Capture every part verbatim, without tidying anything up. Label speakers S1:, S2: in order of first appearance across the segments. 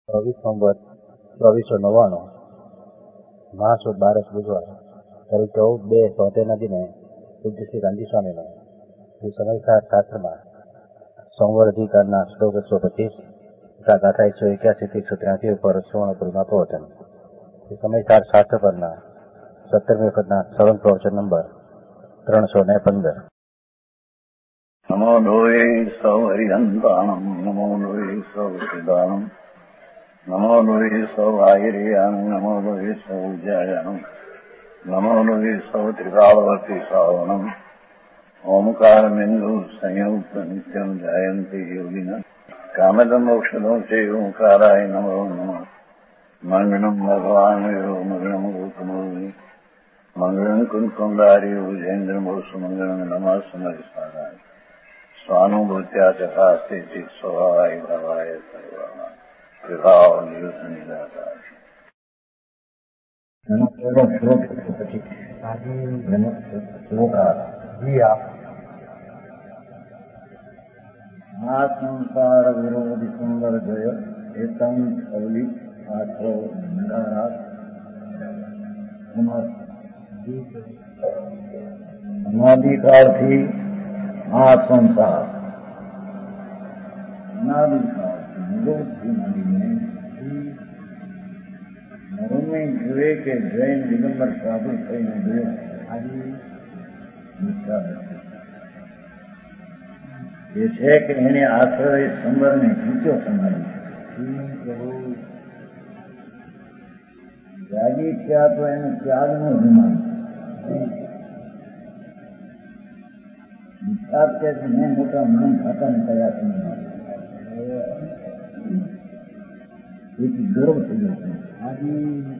S1: ચોવીસ નવેમ્બર ચોવીસો નવ્વાણું મહાસુદ બારસ બુધવાર તારીખ ચૌદ બે તોતેરના દિને પૂજ્ય શ્રી ગાંધી સ્વામીનો શ્રી સમયસાર શાસ્ત્રમાં સંવર અધિકારના શ્લોક એકસો પચીસ તથા ગાથા એકસો એક્યાસી થી એકસો ત્યાસી ઉપર સુવર્ણપુરીમાં પ્રવચન શ્રી સમયસાર શાસ્ત્ર પરના સત્તરમી વખતના શ્રવણ પ્રવચન નંબર ત્રણસો ને પંદર.
S2: નમો લોહે સૌ હરિહંતાણમ નમો લોહે સૌ સિદ્ધાણમ નમો લોહે સૌ આયર્યાન નમો લોહે સૌ જયાનમ નમો લોહે સૌ ત્રિકાળવર્તી શ્રાવણમ ઓમકાર બિંદુ સંયુક્ત નિત્યમ જાયંતિ યોગિના કામદમ મોક્ષદો છે ઓંકારાય નમો નમઃ મંગળમ ભગવાન મંગળમ ગોતમોહિ મંગળમ કુંકુંડારી ઉજેન્દ્રમોસુ મંગળમ નમઃ સમરિસારાય स्वानुभूत्या चकास्ते स्वभावाय भवाय सर्वाणा विभाव नियुद्ध આ સંસાર વિરોધી સુંદર જય એતમ અવલી આઠો અનાદિકાળથી આ સંસાર અનાદિકાળથી નિરોધથી મળીને નરમે જોએ કે જૈન દિગંબર સાધુ થઈને ગયો આજે એ છે કે એને આશ્રય સંબરને જીત્યો સમાડી ત્યાગી થયા તો એને ત્યાગનું અભિમાન વિચાર કે મેં મોટા માન ખાતાને કયા સમય એથી ગર્વ થઈ ગયો છે. આજે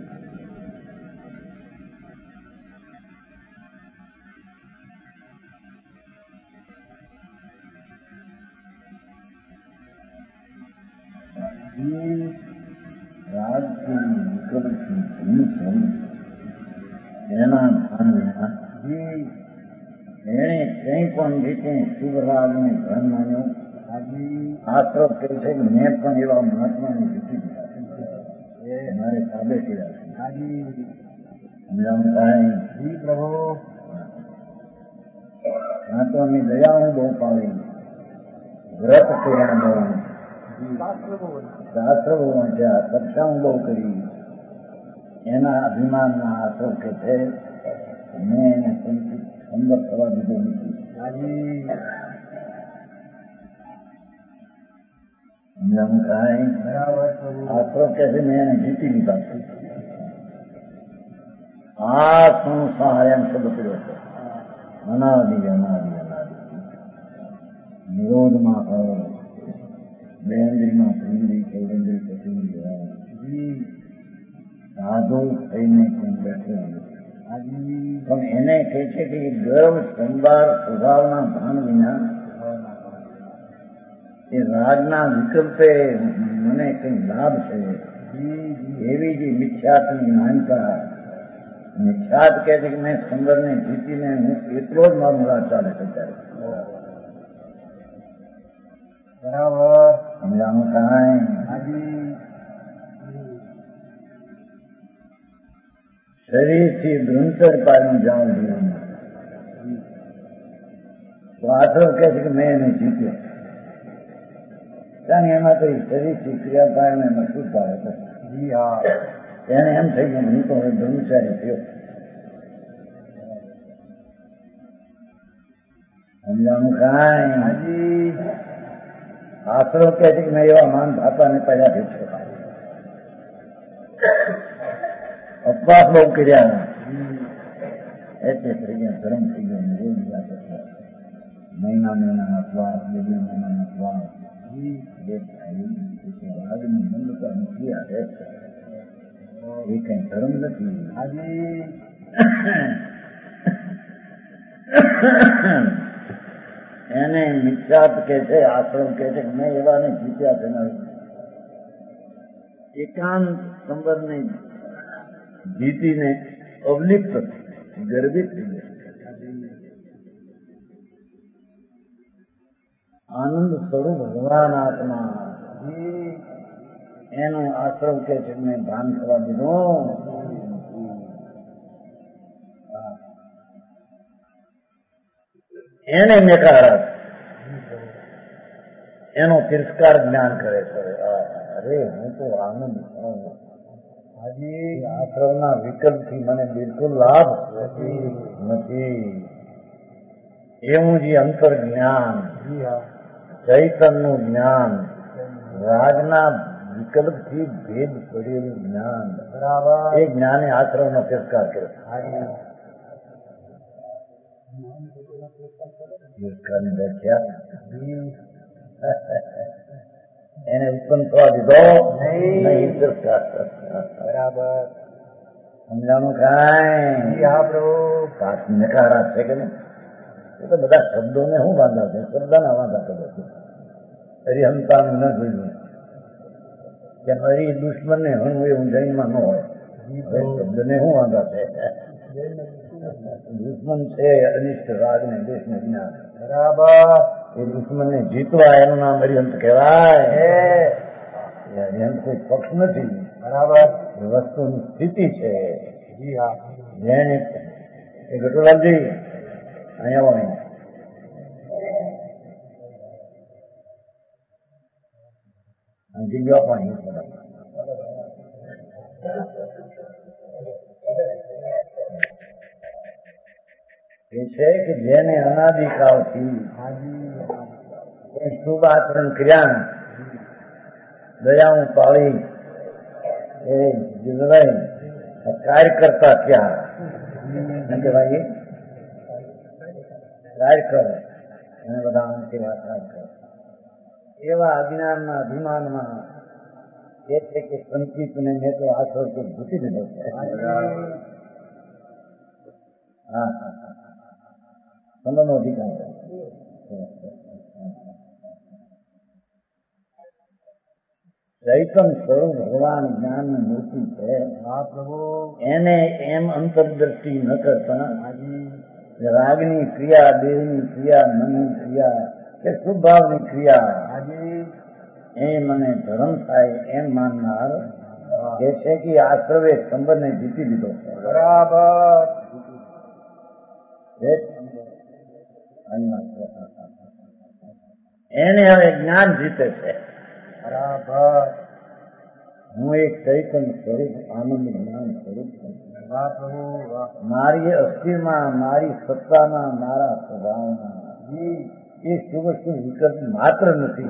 S2: રાજ્ય વિકલ્પથી ભૂમિ થયું એના ભાન વિના એને કંઈ પણ રીતે શુભરાગને ધન માન્યો. આશ્રમ કહે છે કે મેં પણ એવા મહાત્માને જીતી દીધા એ મારે સાબે કર્યા છે. સમજાવું પ્રભુ ના તો અમે દયા હું બહુ પાડી વ્રત કર્યા બહુ શાસ્ત્ર બહુ વાંચ્યા કક્ષા હું બહુ કરી એના અભિમાનના આશ્રમ કે છે મેં એને સંકિત અંદર થવા દીધો નથી. આશ્રમ કે છે મેં એને જીતી લીધા છે. આ સંસાર એમ શબ્દ કર્યો છે અનાદિ અનાદિ અનાદિ નિરોધમાં હોય બેન્દ્રીમાં પ્રિન્દ્રી ચૌરેન્દ્રી પતિન્દ્રી સાધુ થઈને પણ બેઠે પણ એને કહે છે કે ગર્વ સંભાર સ્વભાવના ભાન વિના એ રાજના વિકલ્પે મને કઈ લાભ છે એવી જે મિથ્યાતની માનતા મિથ્યાત કહે છે કે મેં સંબરને જીતીને હું એટલો જ મારું રાજ ચાલે છે ત્યારે બરાબર સમજાનું કાંઈ શરીરથી ધ્રુંસર પાડીને જાઉં જીવન તો આશ્રમ કહે છે કે મેં એને જીત્યો કારણ એમાં કઈ શરીરથી ક્રિયા પાડીને એમાં શું પાડે છે. જી હા એને એમ થઈ ગયું હું તો હવે ધ્રુંસારી થયો. સમજાનું કાંઈ હાજી આશ્રમ કહે છે કે મેં એવા માન ભાપાને પહેલા ભેટ્યો અપવાસ બહુ કર્યા એટલે થઈ ગયા ધર્મ થઈ ગયો રોજ મહિના મહિનાના અપવાસ બે બે મહિનાના અપવાસ રાજની મંદતા નીકળી આવે એ કઈ ધર્મ નથી. આજે એને મિથ્યાત કે છે આશ્રમ કે છે મેં એવાને જીત્યા છે એકાંત સંબરને જીતીને અવલિપ્ત ગર્વિત થઈ ગયા. આનંદ સ્વરૂપ ભગવાન આત્મા એનું આશ્રમ કે છે મેં ભાન થવા દીધું. એને નકાર એનો તિરસ્કાર જ્ઞાન કરે છે. અરે હું તો આનંદ છું. હજી આશ્રમના વિકલ્પથી મને બિલકુલ લાભ નથી. એવું જે અંતર જ્ઞાન, ચૈતનનું જ્ઞાન, રાજના વિકલ્પથી ભેદ પડેલું જ્ઞાન, એ જ્ઞાને આશ્રમનો તિરસ્કાર કર્યો. એને ઉત્પન્ન થવા દીધો નહીં. બરાબર સમજાણું કાંઈ નકારા છે કે નહીં? એ તો બધા શબ્દોને શું વાંધા છે? શબ્દના વાંધા કરે છે. હરિહંતાનું ન જોયું કે હરી દુશ્મનને હણવું એવું જૈનમાં ન હોય. શબ્દને શું વાંધા છે? દુશ્મન છે અનિષ્ટ રાગને દેશને જ્ઞાન. બરાબર. એ દુશ્મનને જીતવા એનું નામ હરિહંત કહેવાય. હરિહંત કોઈ પક્ષ નથી. બરાબર. એ વસ્તુની સ્થિતિ છે. જેને એ ગટોલાલજી અહીંયા આવો. જગ્યા પાણી એ છે કે જેને અનાદિકાળથી શુભ આચરણ કર્યા, દયાઓ પાળી, એ જીવવાય કાર્ય કરતા થયા કહેવાય. કાર્ય કરે અને બધા સેવા કાર્ય કરે. એવા અજ્ઞાનના અભિમાનમાં એ છે કે સંચિતને મેં તો આશ્રય તો ઘૂસી દીધો છે. હા હા સમયનો અધિકાર. ચૈતન સ્વરૂપ ભગવાન જ્ઞાનની મૂર્તિ છે. એને એમ અંતરદ્રષ્ટિ ન કરતા રાગની ક્રિયા, દેહની ક્રિયા, મનની ક્રિયા કે શુભભાવની ક્રિયા એ મને ધર્મ થાય એમ માનનાર એ છે કે આશ્રવે સંબંધને જીતી લીધો છે. બરાબર. એને હવે જ્ઞાન જીતે છે. બરાબર. હું એક ચૈતન્ય સ્વરૂપ, આનંદ જ્ઞાન સ્વરૂપ છું. મારી અસ્થિમાં, મારી સત્તામાં, મારા સ્વભાવમાં એ શુભ શુભ વિકલ્પ માત્ર નથી.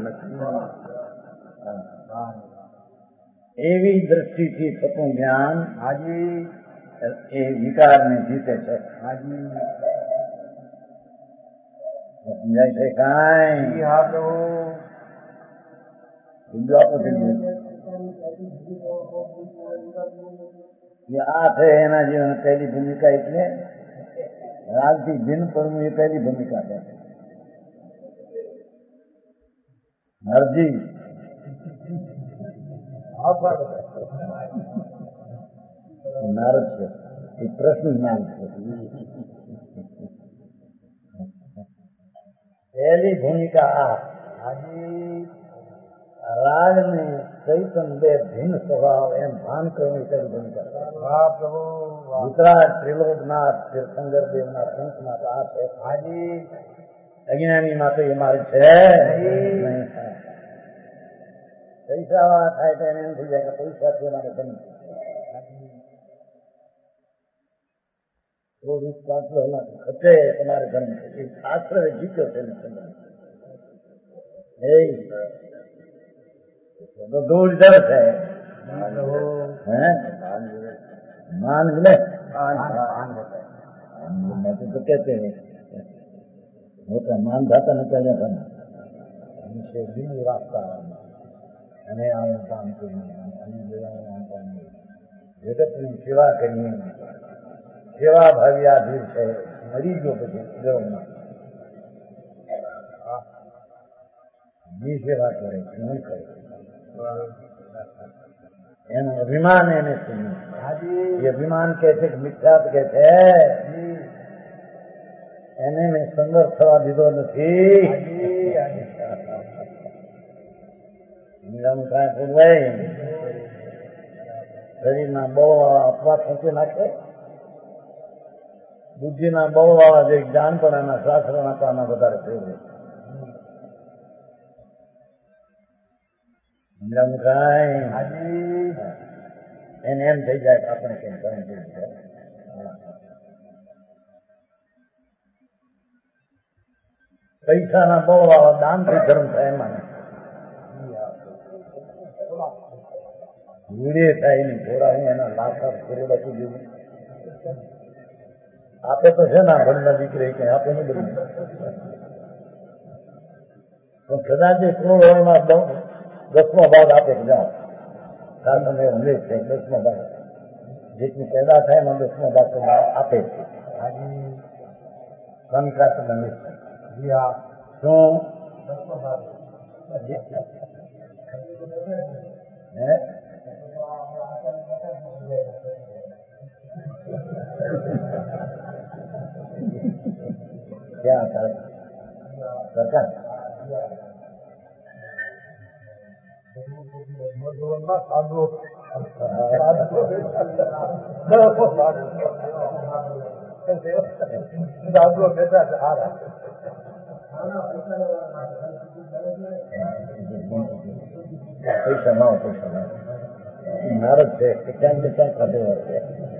S2: એવી દ્રષ્ટિથી થતું જ્ઞાન હાજી એ વિકારને જીતે છે. હાજી સમજાય છે કાંઈ? આ છે એના જીવન પહેલી ભૂમિકા. એટલે રાજથી ભિન્ન પડવું એ પહેલી ભૂમિકા છે. હરજી નારદ છે એ પ્રશ્ન જ્ઞાન છે. પહેલી ભૂમિકા આ હાજી રાગ ને ચૈતન બે ભિન્ન સ્વભાવ એમ ભાન કરવું એ પહેલી ભૂમિકા. વિતરાગ ત્રિલોકનાથ તીર્થંકર દેવના સંતનાથ આ છે. હાજી અજ્ઞાની માં તો એ મારે છે નહીં. પૈસા વાળા થાય તો એને એમ થઈ જાય કે પૈસા છે મારે બને. થોડું પાછળ એમાંથી ખર્ચે તમારે ધર્મ એ આશ્રય જીત્યો છે. તો દૂર દર છે. માન મિલે તો કહેते हैं મોટા માન જાતા ન ચાલ્યા ઘરના રાખતા અને આવું કામ કરીએ અને જગતની સેવા કરીએ. સેવા ભાવ્યાધીર છે. મરી ગયો પછી ગૌમાં ની સેવા કરે નહીં કરે એનું અભિમાન એને સુન્યું. એ અભિમાન કે છે કે મિથ્યાત કે છે એને મેં સંઘર્ષ થવા દીધો નથી. કાંઈ પૂછવાય શરીરના બળ વાળા અપવાદ ખેંચી નાખે, બુદ્ધિના બળ વાળા જે જ્ઞાન પણ એના શાસ્ત્ર નાખવાના વધારે ફેરવે. એને એમ થઈ જાય કે આપણે કેમ કરે. પૈસાના બળ વાળા દાનથી ધર્મ થાય એમાં વીડે થાય એની ઘોડા એના લાખા કરોડા સુધી આપે તો છે ને ઘરના દીકરી કઈ આપે ને બધું, પણ કદાચ એ કરોડોમાં દસમો ભાગ આપે કે જાઓ સાધન એ હંમેશ છે. દસમો ભાગ જેટલી પેદા થાય એમાં દસમો ભાગ તો આપે છે. કંકાત હંમેશ શું હે ક્યાં સરકાર સાધુ બેઠા સારા પૈસા ના પૈસા ના નારદ છે કે ક્યાંક ને ક્યાંક ખાતે છે.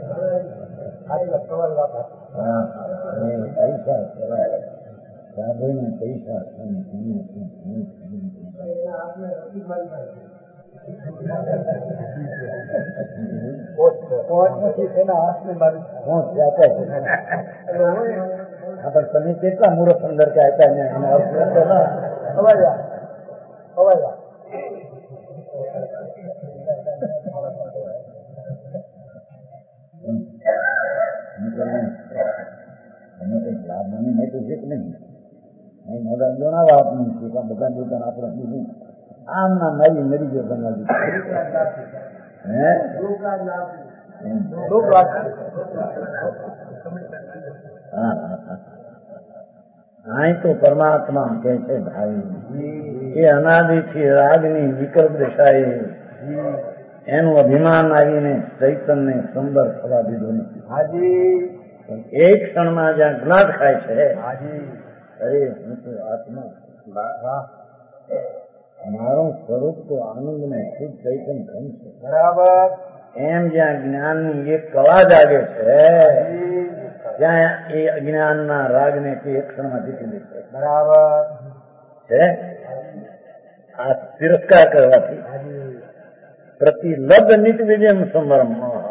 S2: પૈસા સાધુ ને પૈસા તમે કેટલા મૂર્ખ અંદર કે આપ્યા એનો અર્થ હવાયા હવાયા તમે કઈક લાભ મને નહીં તો છે કે નહીં મોડા જણાવવા આપણું છે કે બધા દુકાન આપણે બીજું આમ ના મારી મરી ગયો બનાવી હે હા અહીં તો પરમાત્મા કે છે ભાઈ એ અનાદિથી રાગની વિકલ્પ દશાએ એનું અભિમાન આવીને ચૈતન્ય સુંદર થવા દીધું નથી. હાજી એક ક્ષણમાં જ્યાં જ્ઞાત થાય છે હાજી અરે હું તો આત્મા મારું સ્વરૂપ તો આનંદ ને શુદ્ધ ચૈતન્ય ધન છે. બરાબર. એમ જ્યાં જ્ઞાનની એક કળા જાગે છે ત્યાં એ અજ્ઞાનના રાગને એક ક્ષણમાં જીતી લે છે. બરાબર છે. આ તિરસ્કાર કરવાથી પ્રતિલબ્ધ નિત વિજયમ સંવરમ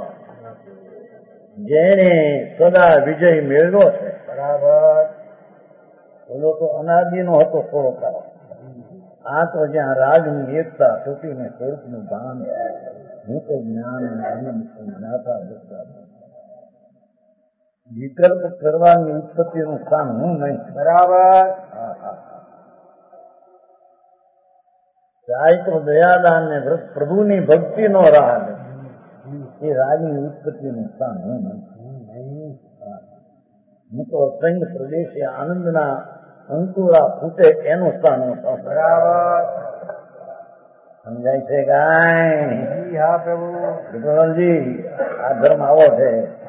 S2: જેને સદા વિજય મેળવ્યો છે. બરાબર. બોલો તો અનાદિ નો હતો થોડો કાળ. આ તો જ્યાં રાજની એકતા તૂટીને સ્વરૂપનું ભાન હું તો જ્ઞાન આનંદ જ્ઞાતા દુઃખતા વિકલ્પ કરવાની ઉત્પત્તિનું સ્થાન હું નહીં. બરાબર. ચાહે તો દયાદાન ને પ્રભુની ભક્તિનો રાગ એ રાજની ઉત્પત્તિનું સ્થાન હું નહીં. હું તો સંગ પ્રદેશે આનંદના અંકુરા ફૂટે એનું સ્થાન હું. બરાબર. સમજાય છે કાંઈ? હા પ્રભુ. વિઠ્ઠલજી આ ધર્મ આવો છે.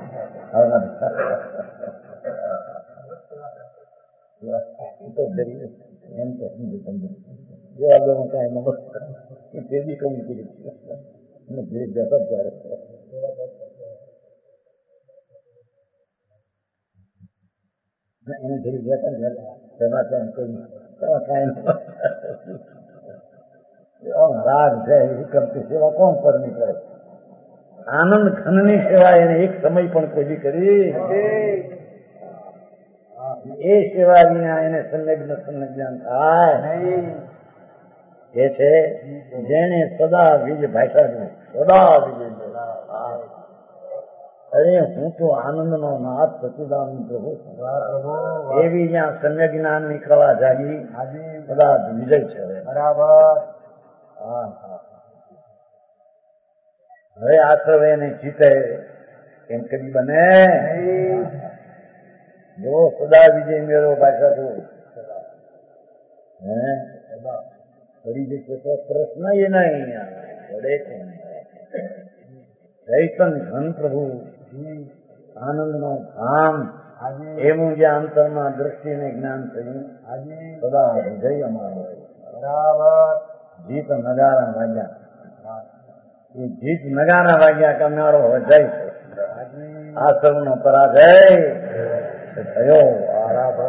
S2: એમ તો સમજુ સમજુ જો આગળ હું કાંઈ નમસ્ એ તેજી કમી કરી અને ધીરે જતા ત્યારે એને ધીરે જતા જતા ત્યાં કોઈ કાંઈ રાગ છે વિકલ્પની સેવા કોણ કરની કરે? આનંદ ઘનની સેવા એને એક સમય પણ કોઈ કરી એ સેવા વિના એને સંલગ્ન સંલગ્ન થાય નહીં. એ છે જેને સદા વિજય ભાષા સદા વિજય. અરે હું તો આનંદનો નાથ સચિદાનંદ પ્રભુ એવી જ્યાં સમ્ય જ્ઞાન ની કળા જાગી સદા વિજય છે. બરાબર. હા હા. હવે આશ્રવે એને જીતે એમ કદી બને? જો સદા વિજય મેળવો ભાષા તો હે પડી જશે તો પ્રશ્ન એ નહીં પડે છે. જૈસન ઘન પ્રભુ આનંદનો ધામ એવું જ્યાં અંતરમાં દ્રષ્ટિને જ્ઞાન થયું સદા હૃદય અમારો બરાબર જીત નગારા વાગ્યા એ જીત નગારા વાગ્યા કે અમારો હૃદય છે આ સૌનો પરાજય થયો આરાધક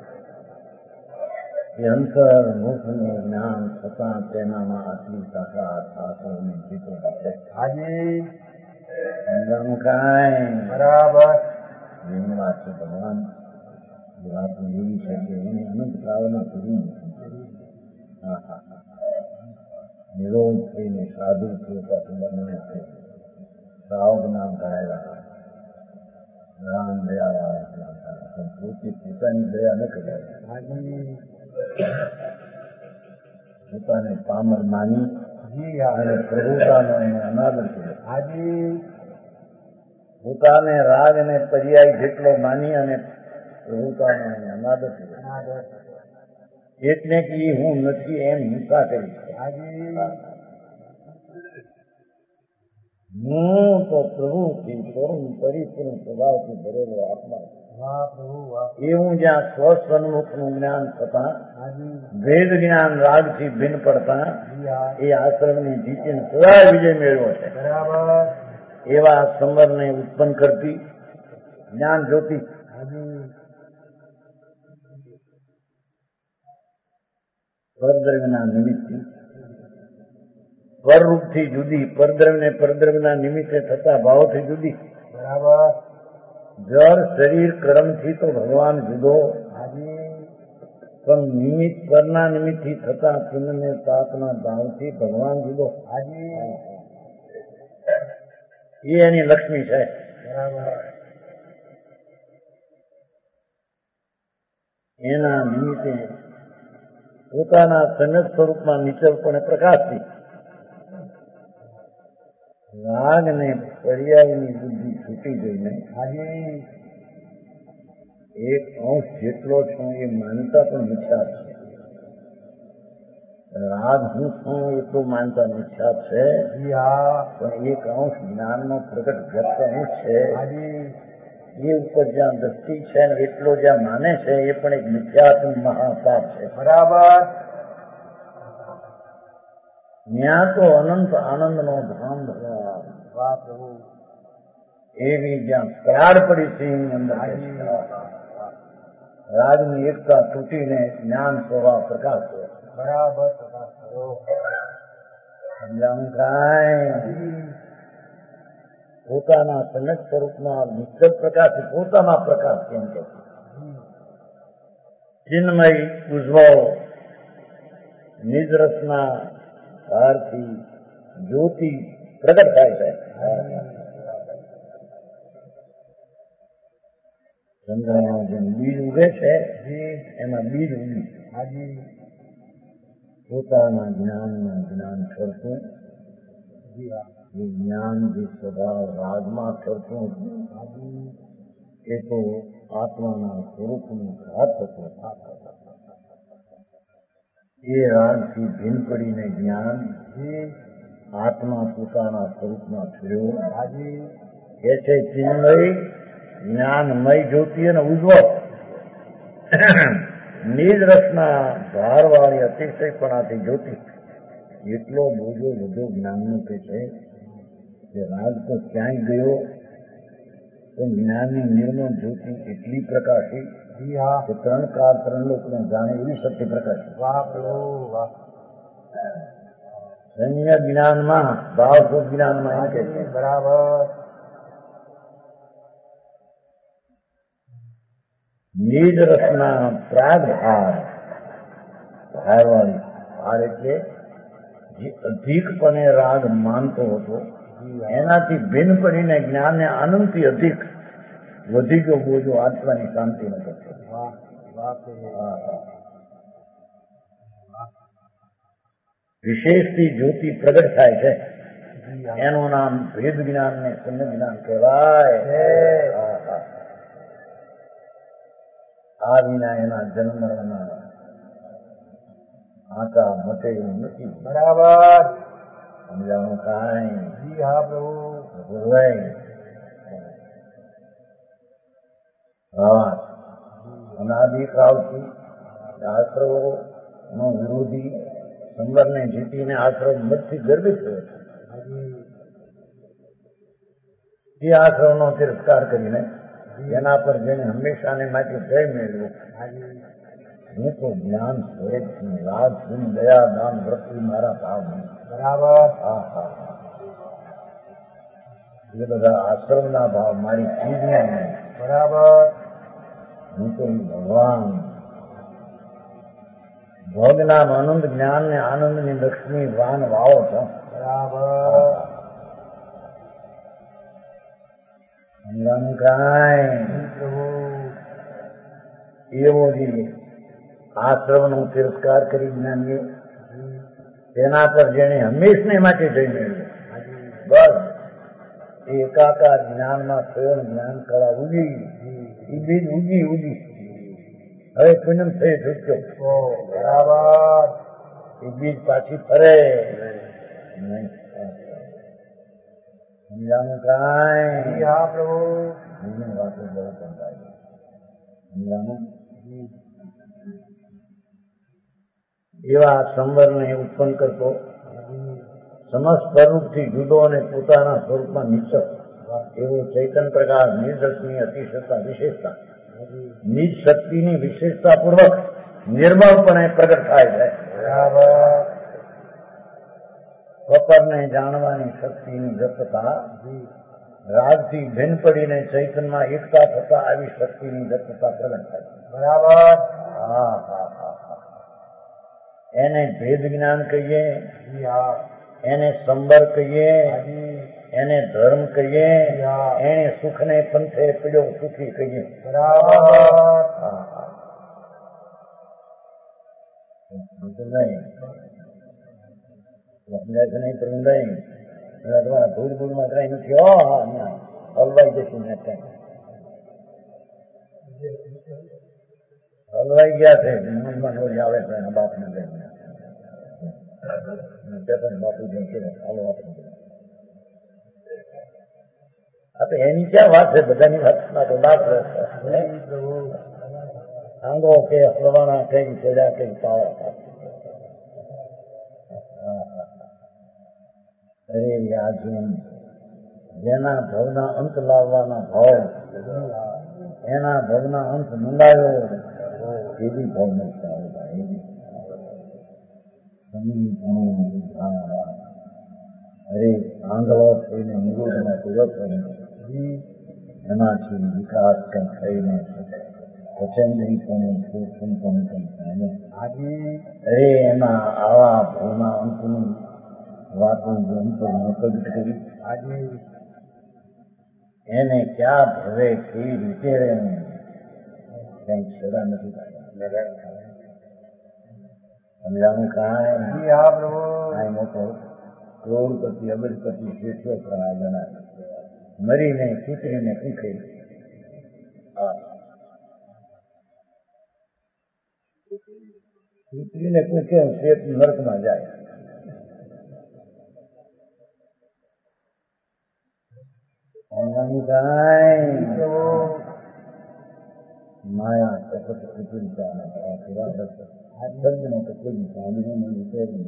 S2: એ અંતર મુખનું જ્ઞાન થતાં તેનામાં આટલી તાકાત આસરની જીતો છે હાજી કાંઈ બરાબર એની વાત છે ભગવાન એ વાત એવી છે કે એને અનંત કાળમાં પૂરી નથી હા હા નિરોધ થઈને સાધુ થયો બંને છે સાવ નામ કરાયેલા રામ દયા પોતે પોતાની દયા ન કરે પોતાને પામર માની અને પ્રભુતાનો એને અનાદર કર્યો હાજી પોતાને રાગ અને પર્યાય જેટલો માની અને પ્રભુતાનો એને અનાદર કર્યો એટલે કે હું નથી એમ હિંસા કરી હું તો પ્રભુથી કરુણ પરિપૂર્ણ સ્વભાવથી ભરેલો આત્મા એવું જ્યાં સ્વસન્મુખનું જ્ઞાન થતા વેદ જ્ઞાન રાગથી ભિન્ન પડતા એ આશ્રમની જીતીને સદા વિજય મેળવ્યો છે એવા સંવરને ઉત્પન્ન કરતી જ્ઞાન જ્યોતિ પરદ્રવ્યના નિમિત્તથી પરરૂપથી જુદી પરદ્રવ્યને પરદ્રવ્યના નિમિત્તે થતા ભાવથી જુદી બરાબર જળ શરીર કર્મથી તો ભગવાન જુદો પણ નિમિત્ત પરના નિમિત્તથી થતા પુણ્યને પાપના ભાવથી ભગવાન જુદો એ એની લક્ષ્મી છે એના નિમિત્તે પોતાના સનદ સ્વરૂપમાં નિચલપણે પ્રકાશથી રાગ ને પર્યાયની બુદ્ધિ છૂટી ગઈને આજે એક અંશ જેટલો છું એ માનતા પણ મિથ્યા છે રાગ હું છું એટલું માનતા મિથ્યા છે પણ એક અંશ જ્ઞાનનો પ્રગટ વ્યક્ત અંશ છે એ ઉપર જ્યાં દ્રષ્ટિ છે ને એટલો જ્યાં માને છે એ પણ એક મિથ્યાત્મ મહાપાપ છે બરાબર ત્યાં તો અનંત આનંદનો ધામ ભગવાન એવી જ્યાં કરાર પડી છે એની અંદર રાજની એકતા તૂટીને જ્ઞાન સ્વભાવ પ્રકાશ થયો બરાબર પ્રકાશ થયો સમજાણું કાંઈ પોતાના સનક સ્વરૂપમાં નિશ્ચિત પ્રકાશ પોતાના પ્રકાશ કેમ કે ચિન્મય ઉજ્જવળ નિજરસના ધારથી જ્યોતિ પ્રગટ થાય છે ચંદ્રમાં જેમ બીજ ઉગે છે એમાં બીજ ઉગી પોતાના જ્ઞાનનું જ્ઞાન કરતું એ જ્ઞાન જે સ્વભાવ રાગમાં કરતું એ તો આત્માના સ્વરૂપનું ઘાત થતું એ રાગથી ભિન્ન પડીને જ્ઞાન આત્મા પોતાના સ્વરૂપમાં ફર્યો કે છે ચિન્મય જ્ઞાનમય જ્યોતિ અને ઉજ્જવળ નિજ રસના ભારવાળી અતિશયપણાથી જ્યોતિ એટલો બોજો બધો જ્ઞાનનો કે છે કે રાગ તો ક્યાંય ગયો પણ જ્ઞાનની નિર્મળ જ્યોતિ એટલી પ્રકાશી કે ત્રણ કાળ ત્રણ લોકોને જાણે એવી સત્ય પ્રકાશી વાહ વાહ ધન્ય જ્ઞાનમાં ભાવ જ્ઞાનમાં એમ કે છે બરાબર નિજ રસના પ્રાગ ભાર ભારવાળી ભાર એટલે જે અધિકપણે રાગ માનતો હતો એનાથી ભિન્ન પડીને જ્ઞાનને આનંદથી અધિક વધી ગયો બોજો આત્માની શાંતિ ન કરતો વિશેષથી જ્યોતિ પ્રગટ થાય છે એનું નામ ભેદ જ્ઞાન ને શૂન્ય જ્ઞાન કહેવાય આ વિના એના જન્મ મરણના આકા મટે એવું નથી બરાબર સમજાણું કાંઈ
S1: જી હા પ્રભુ
S2: બોલાય હા અનાદિકાળથી આશ્રવો નો વિરોધી સંબરને જીતીને આશ્રમ મતથી ગર્વિત થયો છે. એ આશ્રમનો તિરસ્કાર કરીને એના પર જેને હંમેશાને માટે જય મેળવ્યો હું તો જ્ઞાન સ્વરૂપ છું, રાજ છું, દયા દાન વૃત્તિ મારા ભાવ નહીં.
S1: બરાબર.
S2: હા હા એ બધા આશ્રમના ભાવ મારી ચીજના નહીં.
S1: બરાબર.
S2: હું તો ભગવાન ભોગના આનંદ જ્ઞાન ને આનંદ ની લક્ષ્મી વાન વાવો છો.
S1: બરાબર.
S2: કાંઈ એવો જે આશ્રમ નો તિરસ્કાર કરી જ્ઞાનીએ તેના પર જેને હંમેશને માટે જઈ મેળવ્યો બસ એ એકાકાર જ્ઞાનમાં સ્વયં જ્ઞાન કળા ઉગી એ બીજ ઉગી ઉગી હવે પૂનમ થઈ છૂટ્યો.
S1: બરાબર.
S2: એ બીજ પાછી ફરે નહીં. સમજાણું કાંઈ
S1: હા પ્રભુ
S2: એની વાતો બહુ સમજાય. સમજાણું એવા સંવરને ઉત્પન્ન કરતો સમસ્ત સ્વરૂપથી જુદો અને પોતાના સ્વરૂપમાં નિશ્ચલ એવો ચૈતન પ્રકાશ નિર્દર્શની અતિશયતા વિશેષતા નિજ શક્તિની વિશેષતા પૂર્વક નિર્મળપણે પ્રગટ થાય છે.
S1: બરાબર.
S2: સ્વપરને જાણવાની શક્તિની દત્તતા રાજથી ભિન્ન પડીને ચૈતનમાં એકતા થતા આવી શક્તિની દત્તતા પ્રગટ થાય.
S1: બરાબર.
S2: હા હા હા હા એને ભેદ જ્ઞાન કહીએ, એને સંબર કહીએ, એને ધર્મ કહીએ, એને સુખને પંથે પીડ્યો સુખી કહીએ.
S1: બરાબર.
S2: હા હા નહીં નહીં તો નહીં તમારા ભૂલ ભૂલમાં કઈ નથી. હલવાઈ જશું ને કઈ હલવાઈ ગયા છે. મનમાં નોરી આવે છે એના બાપને લઈને બાપુ જેમ ચાલો આપણે આ તો એની ક્યાં વાત છે? બધાની વાત તો બાપ રહેશે. આંગો કે હલવાના કઈ ચડ્યા કઈ પાવા. અરે યાદ જેના ભવના અંત લાવવાના ભાવ એના ભવના અંત મંગાવ્યો એવી ભાવ નથી. અરે આંગળો થઈને નિરોધમાં પૂરો થઈને એનાથી વિકાસ કંઈ થઈને વચનની પણ સૂક્ષ્મ પણ કંઈ થાય. અરે એના આવા ભવના અંતની વાતો અંતર નકદ કરી આજે એને ક્યાં ભવે કેવી રીતે રહે કઈ છેડા નથી. સમજાણું કાંઈ
S1: હા પ્રભુ
S2: કાંઈ મોટો કરોડપતિ અબજપતિ શેઠિયો પ્રણા જણાય મરીને ખીચડીને પૂંખે ખીચડીને પૂંખે શેઠ નર્કમાં જાય. માયા કપટ કુટુંબતા શબ્દને કપટ સાંભળીને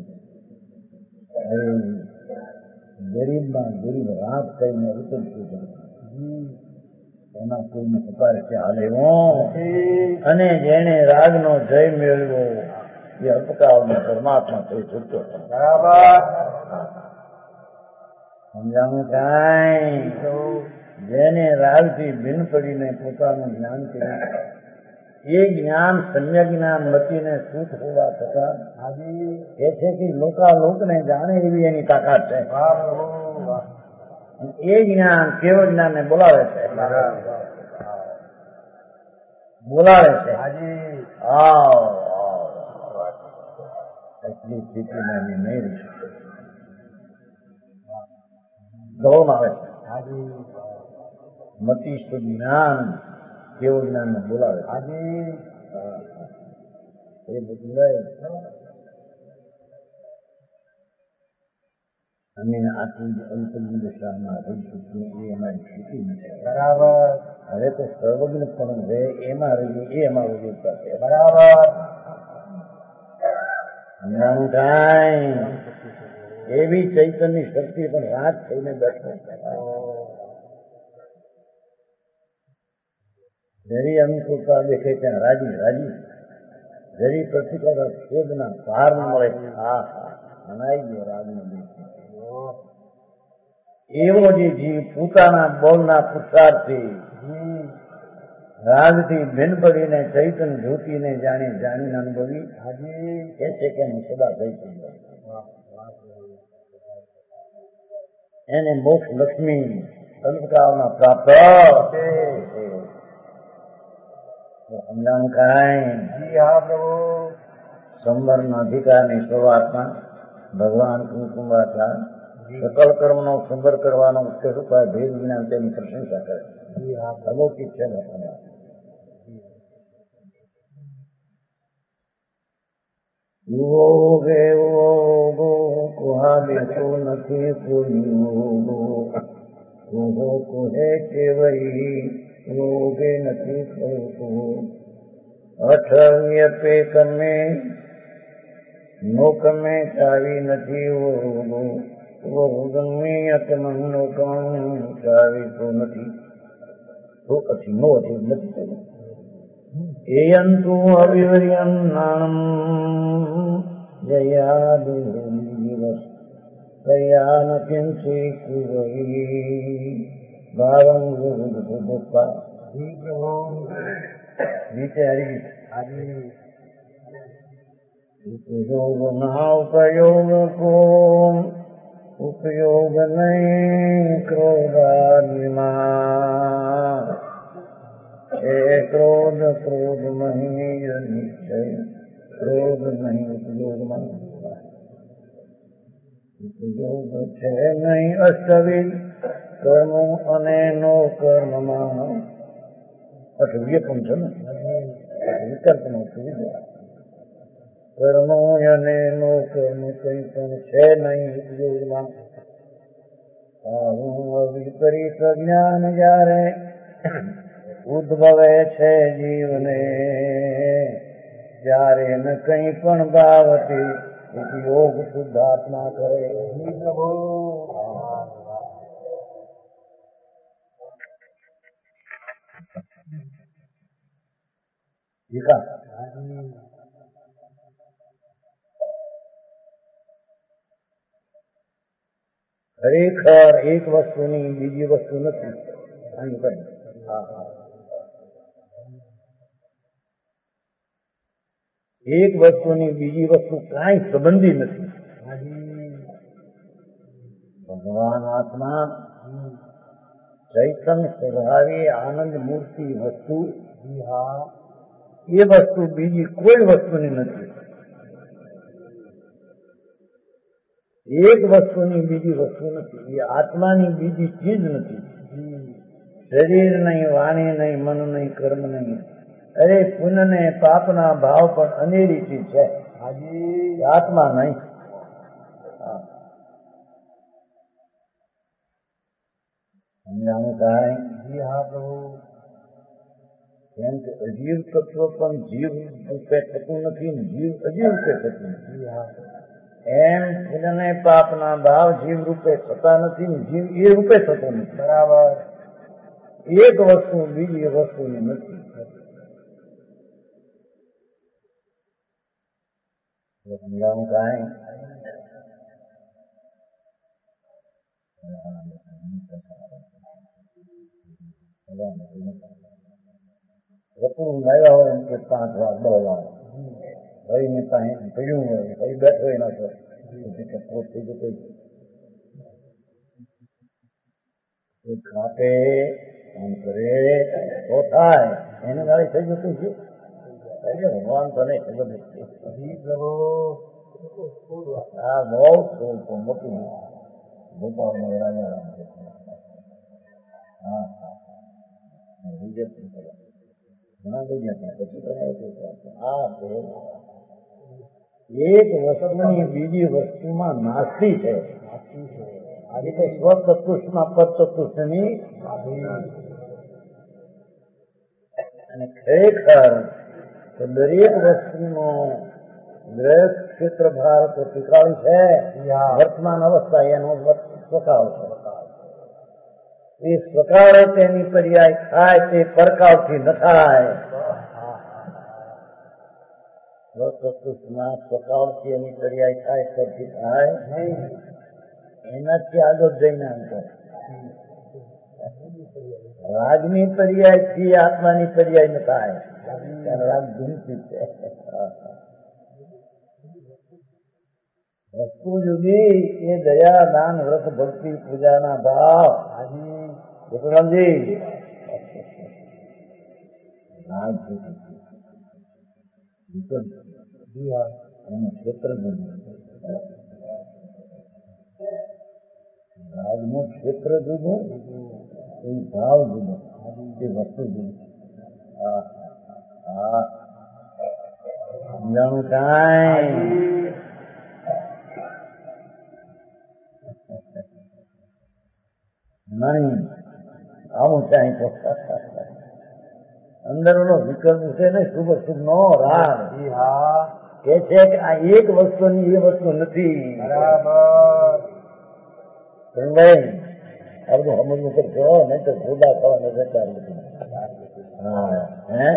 S2: ગરીબમાં ગરીબ રાત કહીને ઉતરતું એના કોઈને કપારે કે હાલે અને જેને રાગનો જય મેળવ્યો એ અપકાવને પરમાત્મા થઈ છૂટતો.
S1: બરાબર.
S2: સમજાણું કાંઈ જેને રાગથી ભિન્ન પડીને પોતાનું જ્ઞાન કર્યું એ જ્ઞાન સમ્યક જ્ઞાન મતીને સુખ હોવા છતાં એ છે કે લોકા લોકને જાણે એવી એની તાકાત છે. એ જ્ઞાન કેવળ જ્ઞાન ને બોલાવે છે બોલાવે છે આવ એટલી સ્થિતિમાં એની નહીં રહી શકે. ગૌમાં આવે છે મતિષ્ઠ જ્ઞાન કેવું જ્ઞાન ને બોલાવે એ બધું અમે આટલી અલ્પની દશામાં રહીશું એ અમારી સ્થિતિ નથી.
S1: બરાબર.
S2: હવે તો સર્વજ્ઞ પણ રહે એમાં રહીએ એ અમારું વિચાર છે.
S1: બરાબર.
S2: સમજાણું કાંઈ એવી ચૈતન્ય શક્તિ પણ રાત થઈને બેઠો. જરી અનુકૂળતા દેખે ત્યાં રાજી રાજી, જરી પ્રતિકાર છેદના ભાર ન મળે. હા હા મનાઈ ગયો રાગનો દેશ. એવો જે જીવ પોતાના બોલના પુરુષાર્થથી રાગથી ભિન્ન પડીને ચૈતન્ય જ્યોતિને જાણે જાણીને અનુભવી કે છે કે હું સદા થઈ છું, એને મોક્ષ લક્ષ્મી અલ્પકાળમાં પ્રાપ્ત છે. સમજાણું કાંઈ? સંવરના અધિકારની શરૂઆતમાં ભગવાન કુમકુમાતા સકલ કર્મનો સંવર કરવાનો મુખ્ય ઉપાય ભેદ વિજ્ઞાન તેની પ્રશંસા કરે. અલૌકિક છે ને. યોગે યોગો કુહાદેશો નથી કોહો કોહે કેવઈ યોગે નથી થતું. અઠવ્ય પેક મેં નોક મેં ચાવી નથી નો ચાવી તો નથી તો પછી નો નથી. એ અંતુ અવિવર્યમ નાણમ જયા દિવસ કયા નથી કુવઈ ભાવમ ગોપા નીચે હરી ઉપયોગ ના ઉપયોગ કો ઉપયોગ નહીં ક્રોધાત્મા એ ક્રોધ ક્રોધ નહીં નિશ્ચય ક્રોધ નહીં ઉપયોગમાં ઉપયોગ છે નહીં અષ્ટવિધ કર્મ અને નો કર્મમાં. અઠવ્ય પણ છે ને વિકલ્પનો સુવિધા કર્મો અને નો કર્મ કઈ પણ છે નહીં ઉપયોગમાં. વિપરીત જ્ઞાન જયારે ઉદ્ભવે છે જીવને જ્યારે ન કઈ પણ ભાવથી ઉપયોગ શુદ્ધાત્મા કરે. ખરેખર એક વસ્તુની બીજી વસ્તુ નથી. એક વસ્તુની બીજી વસ્તુ કાંઈ સંબંધી નથી. ભગવાન આત્મા ચૈતન્ય સ્વભાવી આનંદ મૂર્તિ વસ્તુ એ વસ્તુ બીજી કોઈ વસ્તુની નથી. એક વસ્તુની બીજી વસ્તુ નથી. એ આત્માની બીજી ચીજ નથી. શરીર નહીં, વાણી નહીં, મન નહીં, કર્મ નહીં. અરે પુણ્ય ને પાપના ભાવ પણ અનેરી ચીજ છે. આત્મા નહીં. સમજાણું કાંઈ? હા પ્રભુ. કેમ કે અજીવ તત્વ પણ જીવ રૂપે થતું નથી, જીવ અજીવ રૂપે થતું નથી. એમ પુણ્ય પાપના ભાવ જીવ રૂપે થતા નથી, જીવ એ રૂપે થતો નથી. બરાબર. એક વસ્તુ બીજી વસ્તુની નથી. સમજાવું કાંઈ? રકું લાવ્યા હોય એમ કે પાંચ વાર દસ વાર ભાઈ ને ત્યાં પડ્યું હોય ભાઈ બેઠો હોય ના થઈ જતું કોઈ ખાપે કામ કરે તો થાય એને ગાડી થઈ જતું છે. ભગવાન તને ખબર નથી. હા બહુ થોડું મોટી ભોપાલમાં રાજા હા હા વિજય ઘણા થઈ ગયા પછી હા એક વસ્તુની બીજી વસ્તુમાં નાસ્તી છે. આજે તો સ્વચતુષ્માં પરચતુષ્ની અને ખરેખર દરેક વસ્તુનો દરેક ક્ષેત્ર ભાર તો ટીકાળી છે. વર્તમાન અવસ્થા એનો સ્વકાળ છે. એ સ્વકાળ તેની પર્યાય થાય તે પરકાળથી ન થાય. સ્વચતુષ્માં સ્વકાળથી એની પર્યાય થાય પરથી થાય એનાથી આગળ જઈને અંતર રાગની પર્યાય થી આત્માની પર્યાય ન થાય. રાગ ભૂમથી છે. વસ્તુ જુદી એ દયા દાન વ્રત ભક્તિ પૂજાના ભાવ. વિક્રમજી રાગ એનું ક્ષેત્ર જુદું. રાગનું ક્ષેત્ર જુદું, એ ભાવ જુદો, એ વસ્તુ જુદી. હા હા સમજાણું કાંઈ નહીં. આવું ચાહી તો અંદર ઓલો વિકલ્પ છે ને શુભ શુભ નો રાગ કે છે કે આ એક વસ્તુની એ વસ્તુ નથી. ભાઈ આ બધું સમજવું કરશો નહીં તો જુદા થવાને જતા નથી. હા હે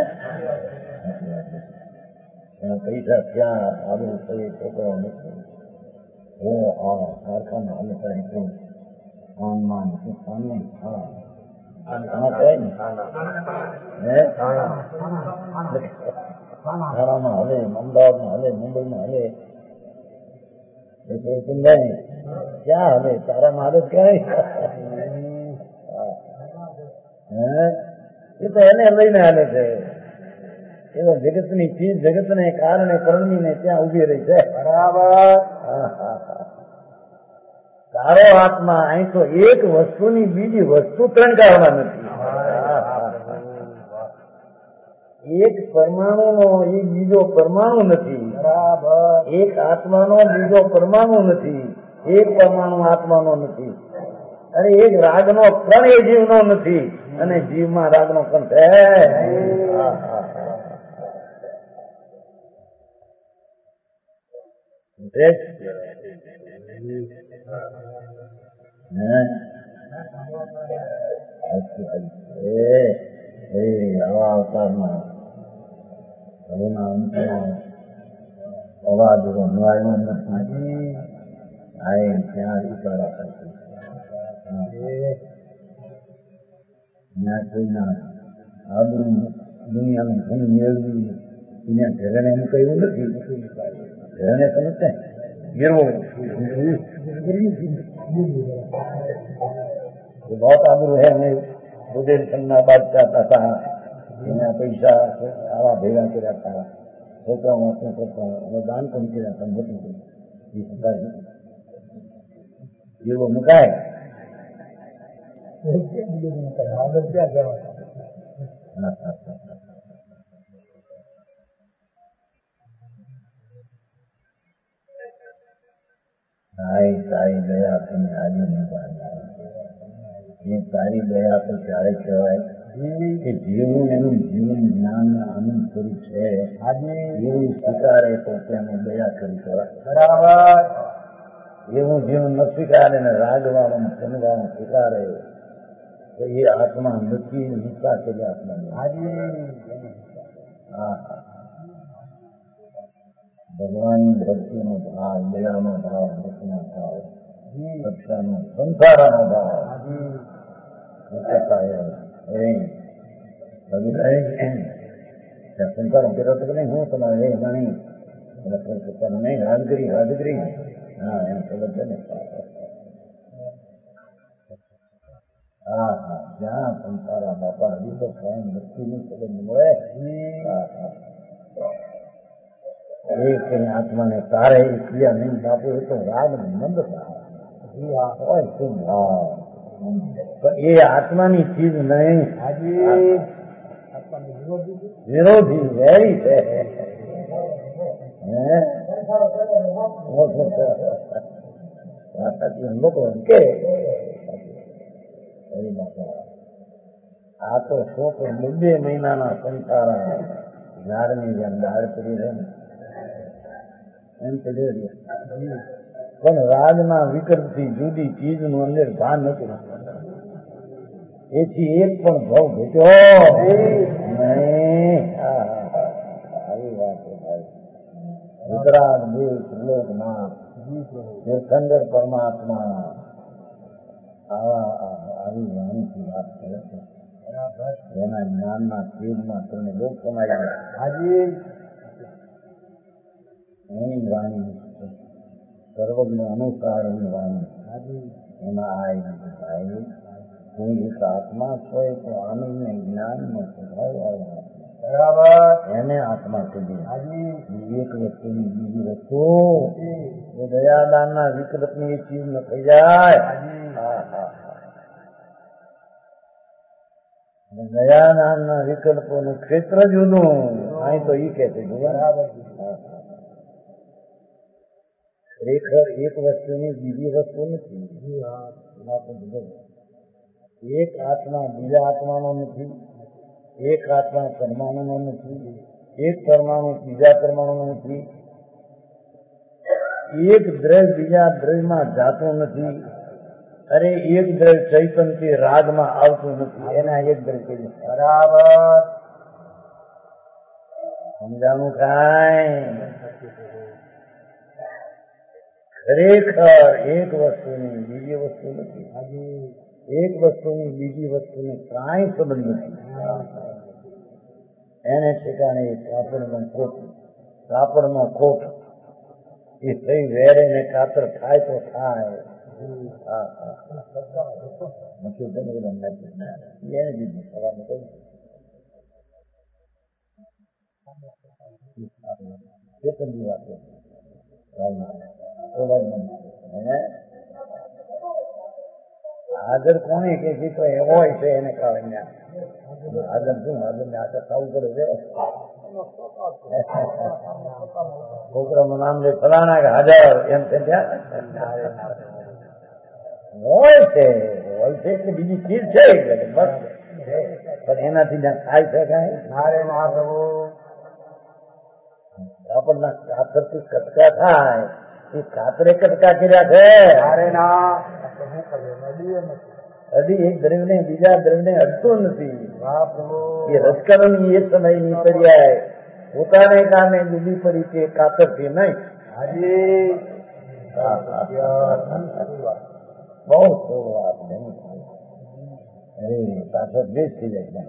S2: પૈસા ક્યાં આવું થઈ છોકરો નથી. હું હા કારખાના હાલે કઈ માન શું સામે હા કહે ને હે થાણામાં હલે, અમદાવાદમાં હલે, મુંબઈમાં હલે, ક્યાં હલે તારામાં હાલે કઈ હે એ તો એને લઈને હાલે છે. એનો જગતની ચીજ જગતને કારણે પરણીને ત્યાં ઉભી રહી છે. બરાબર. તારો આત્મા અહીં તો એક વસ્તુની બીજી વસ્તુ ત્રણ કાળમાં નથી. એક પરમાણુ નો એક બીજો પરમાણુ નથી. બરાબર. એક આત્માનો બીજો પરમાણુ નથી. એક પરમાણુ આત્માનો નથી. અરે એક રાગનો કણ એ જીવનો નથી અને જીવમાં રાગનો કણ છે. આવા અવતારમાં અવાજ નવાયો નથી. આ ત્યાં ઈશારા કરતી ત્યાં કોઈના આબરૂ દુનિયાનું ધન મેળવી ત્યાં ઘરેને એમ કહ્યું નથી. ઘરેને સમજતે ગીરવો बहुत आबरू है. मैं बुदेलखंडના બાદશાહ હતા. એના પૈસા આવા ભેગા કર્યા હતા. છોકરા વાંચો કરતા હવે દાન પણ કર્યા હતા. મોટું એ સરકાર જેવો મુકાય સાઈ સાઈ દયા તમે આજે મુકાય. એ તારી દયા તો ત્યારે કહેવાય કે જીવન એનું જીવન જ્ઞાન આનંદ સ્વરૂપ છે. એવું સ્વીકારે તો તેનું દયા કરી કહેવાય. બરાબર. એવું જીવન ન સ્વીકારે ને રાગવાનું સમવાનું સ્વીકારે તો એ આત્મા નથી. હિંસા છે આત્મા. હા ભગવાનની ભક્તિનો ભાવ, દયાનો ભાવ, ભક્તિનો ભાવ, રક્ષાનો સંસારનો ભાવ સંસાર કર્યો તો નહીં. હું તમારે એ ગણી નહીં રાજગીરી રાજગીરી હા એમ ખબર છે ને. હા હા જ્યાં સંસારા બાપા હજી તો સ્વયં વ્યક્તિની ખબર મળે. હા હા એ કઈ આત્માને તારે એ ક્રિયા નહીં બાપુ એ તો રાગ મંદ હોય શું ભાવ. એ આત્માની ચીજ નહીં. વિરોધી વેરી છે. માતાજી લોકો એમ કે આ તો શું કે બે મહિનાના સંસારા ઝાડની જેમ દાળ પડી રહે ને એમ પડી પણ રાજના વિકલ્પથી જુદી ચીજનું અંદર ભાન નથી. એથી એક પણ ભાવ ઘટ્યો નહીં. આવી વાત છે ભાઈ. ગુજરાત દેશ લોકનાથ તીર્થંકર પરમાત્મા આવા આવી વાણીથી વાત કરે છે. એના જ્ઞાનના તેજમાં તમને લોક સમાયા હાજી એની વાણી સર્વજ્ઞ અનુસાર એની વાણી એમાં આ ભાઈ હું એક આત્મા છો તો આનંદ જ્ઞાનનો સ્વભાવ આવ્યો બરાબર એને આત્મા કીધી. એક વસ્તુની બીજી વસ્તુ એ દયાદાનના વિકલ્પની એ ચીજ ન થઈ જાય. દયાદાનના વિકલ્પોનું ક્ષેત્ર જુદું. અહીં તો ઈ કે છે બરાબર. ખરેખર એક વસ્તુની બીજી વસ્તુ નથી. એક આત્મા બીજા આત્માનો નથી. એક આત્મા પરમાણુનો નથી. એક પરમાણુ બીજા પરમાણુનો નથી. એક દ્રવ્ય બીજા દ્રવ્યમાં જાતું નથી. અરે એક દ્રવ્ય ચૈતનથી રાગમાં આવતું નથી. એના એક દ્રવ્ય કહી બરાબર સમજાણું કાંઈ. ખરેખર એક વસ્તુની બીજી વસ્તુ નથી. એક વસ્તુની બીજી વસ્તુને કાંઈ સંબંધ નથી. એને ઠેકાણે કાપડનો કોટ કાપડનો કોટ એ થઈ વેરે ને કાતર થાય તો થાય. એને બીજી સવાલ ચેતનની વાત હાજર કોને કે તો એવો હોય છે એને કારણે હાજર શું હાજર ને આગળ થવું પડે છે. છોકરાનું નામ જે ફલાણા કે હાજર એમ છે ત્યાં હોય છે હોય છે એટલે બીજી ચીજ છે એટલે બસ. પણ એનાથી જ્યાં થાય છે કઈ મારે ના થવું આપણના કાતરથી કટકા થાય એ કાતરે કટકા કર્યા છે. મારે ના હજી એક દ્રવ્ય ને બીજા દ્રવ્ય ને અડતું નથી. એ રસકરણ એ સમયની પર્યાય પોતાને કારણે જુદી પડી છે કાતર થી નહીં. હાજી બહુ થોડું વાત નહીં. અરે પાછળ દેશ થઈ જાય.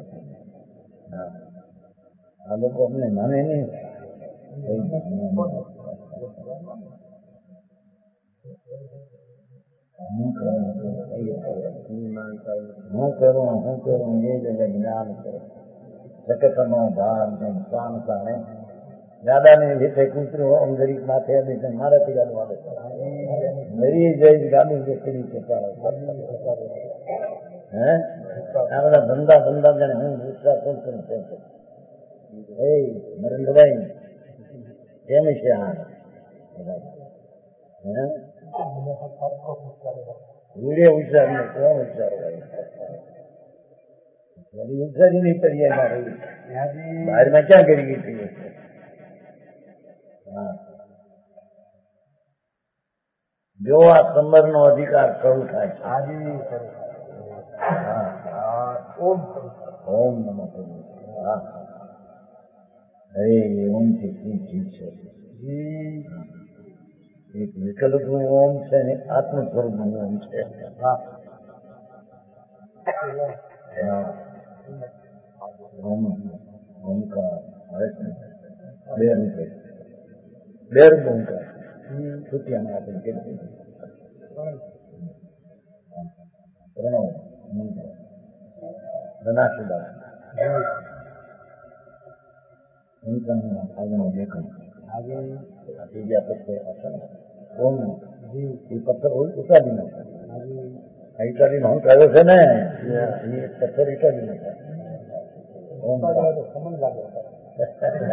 S2: આ લોકો અમને માને નહીં. હું કરું હું કરું એ જ જ્ઞાન છે. જગતનો ભાર સ્વામ સાણે દાદાને વિશે કૂતરું આમ ગરીબ માથે મારાથી ગાડું આવે મરી જઈ ગાડું જે કરી છે. હે આ બધા ધંધા ધંધા જાણે હું વિશ્વાસ કરું છું. એ નરેન્દ્રભાઈ કેમ છે આ વિડીયો વિચાર ને કોણ વિચારો વિચારી નહીં પર્યાયમાં રહી બહારમાં ક્યાં કરી ગઈ હતી. જો આ સંબર નો અધિકાર શરૂ થાય છે. ઓમ નમો હા હરે ઓમ થી શું ચીજ છે. એક વિકલ્પ નું ઓમ છે ને આત્મ સ્વરૂપ નું ઓમ છે. ઓમકાર બે રૂપે બે રૂપ ઓમકાર છૂટિયામાં આપણે કેટલી પ્રણવ ધનાશુદાસ આગળ દેખમ બીજા પત્થર ઓમ એ પથ્થર ઉતારી નાખે ઇટાલી હું કર્યો છે ને એ પથ્થર ઇટાલી નાખે. ઓમ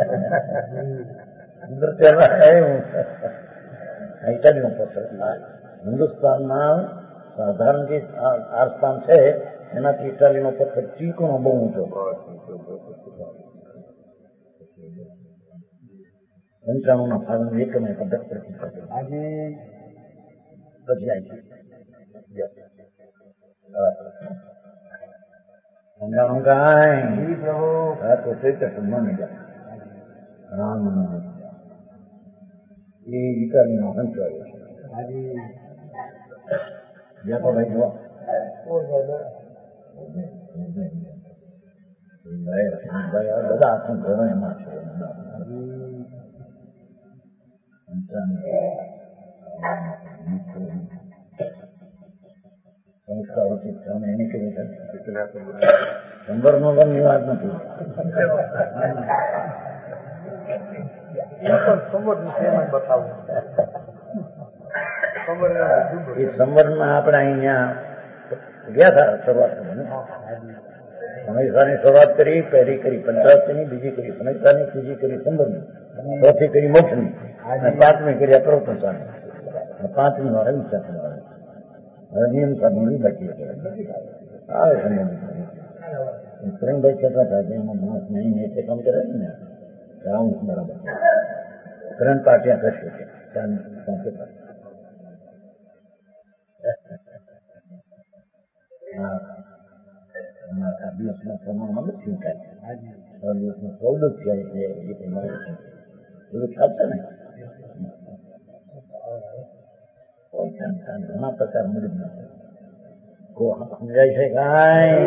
S2: ઇટાલી નો પથ્થર હિન્દુસ્તાનમાં સાધારણ જે આરસ્થાન છે એનાથી ઇટાલીનો પથ્થર ચીકણો બહુ ઊંચો પંચાણુંના ફાળન એક મેં પદ્ધત પ્રતિષ્ઠા કરી આજે પછી આવી પંચાણું કાંઈ આ તો ચૈત્ર સંબંધ જાય રામ એ ઇટાલીનો હંસો આવ્યો છે આજે જ્યાં તો ભાઈ જોવા બધા આખું ઘર એમાં છે સંસ્કાર ઉચિત છે એની કેવી શંબર નો ની વાત નથી એ સંબરમાં આપણે અહીંયા ગયા હતા શરૂઆત સમીક્ષાની શરૂઆત કરી પહેલી કરી પંચાયતની બીજી કરી સમીક્ષાની ત્રીજી કરી સંબરની ચોથી કરી મોક્ષની અને પાંચમી કરી અપ્રવતસાની પાંચમી વાર હિંસા હવે નિયમ સાધુ બાકી આવે સંબંધ કિરણભાઈ કહેતા હતા કે એમાં માણસ નહીં એટલે કામ કરે ને રાઉન્ડ બરાબર કિરણ પાટિયા કરશે કે આખા દિવસના પ્રમાણમાં નથી થાય છ દિવસમાં ચૌદ જ થાય એટલે એ પ્રમાણે એવું ચાલશે ને ઘણા પ્રકાર મદદ ના સમજાય છે કાંઈ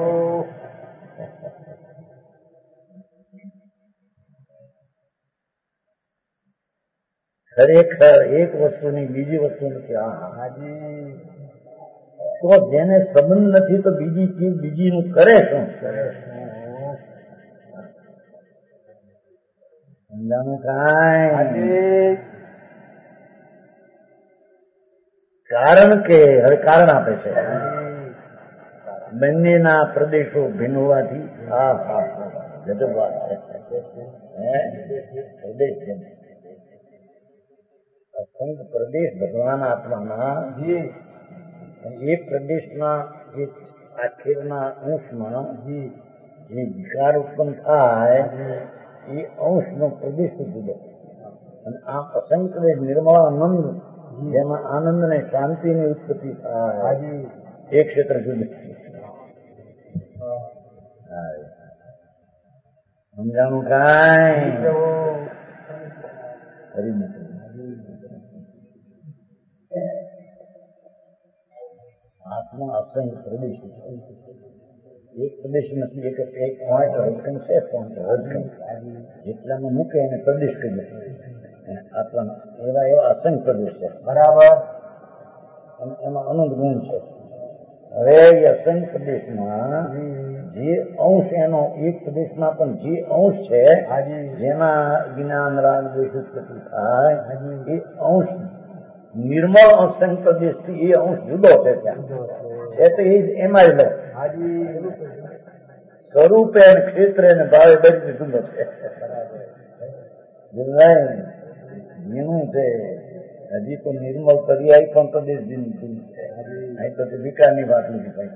S2: ખરેખર એક વસ્તુની બીજી વસ્તુ નથી હાજી તો જેને સંબંધ નથી તો બીજી ચીજ બીજીનું કરે શું સમજાનું કાંઈ કારણ કે હવે કારણ આપે છે બંનેના પ્રદેશો ભિન્ન હોવાથી હા હા ગજબ વાત છે પ્રદેશ છે અસંખ્ય પ્રદેશ ભગવાન આત્માના એ પ્રદેશના જે આખીરના અંશમાં જે વિકાર ઉત્પન્ન થાય એ અંશનો પ્રદેશ જુદો અને આ અસંખ્ય નિર્મળ આનંદ જેમાં આનંદ ને શાંતિ ની ઉત્પત્તિ થાય એ ક્ષેત્ર જુદું સમજાણું કાંઈ ફરી નથી આત્મા અસંખ્ય પ્રદેશ એક પ્રદેશ નથી એક એક પોઈન્ટ હડકન છે પોઈન્ટ હડકન જેટલામાં મૂકે એને પ્રદેશ કહે આત્મા એવા એવા અસંખ્ય પ્રદેશ છે બરાબર અને એમાં અનંત ગુણ છે હવે એ અસંખ્ય પ્રદેશમાં જે અંશ એનો એક પ્રદેશમાં પણ જે અંશ છે જેમાં જ્ઞાન રાગ દ્વેષ ઉત્પત્તિ થાય એ અંશ નિર્મળ અસંખ્ય પ્રદેશ થી એ અંશ જુદો છે ત્યાં એ તો એ એમાં લે સ્વરૂપે અને ક્ષેત્રે અને ભાવે બધી જુદો છે એનું છે હજી તો નિર્મળ પર્યાય પણ પ્રદેશ દિન અહીં તો વિકારની વાત નથી કઈ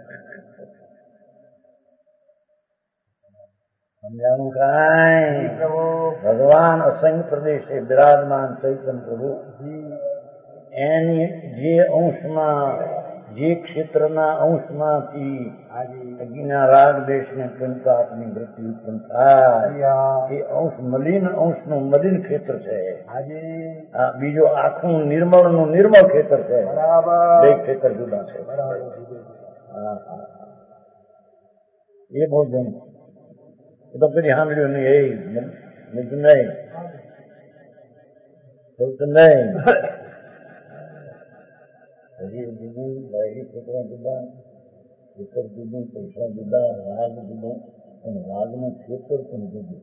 S2: સમજાણું કાંઈ ભગવાન અસંખ્ય પ્રદેશે બિરાજમાન ચૈતન્ય પ્રભુ એની જે અંશમાં જે ક્ષેત્રના અંશમાંથી અગ્નિના રાગ દેશ ને કંકાપની વૃત્તિ ઉત્પન્ન થાય એ અંશ મલિન અંશનું મલિન ક્ષેત્ર છે આ બીજો આખું નિર્મળ નું નિર્મળ ક્ષેત્ર છે બે ક્ષેત્ર જુદા છે એ બહુ ગમ એ તો કદી સાંભળ્યું નહીં એ નહીં નહીં હજી જુદું બાહ્ય ક્ષેત્ર જુદા ક્ષેત્ર જુદું પૈસા જુદા રાગ જુદો અને રાગનું ક્ષેત્ર પણ જુદું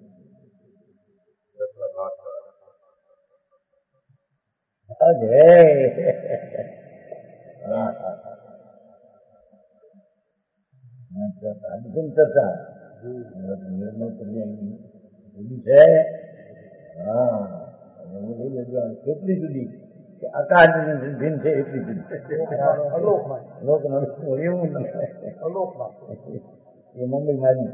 S2: ચર્ચા નિર્ણય જુદી છે હા કેટલી જુદી આકાશ ભીન છે એટલી ભીન લોકનો એવું એ મુંબઈ મારી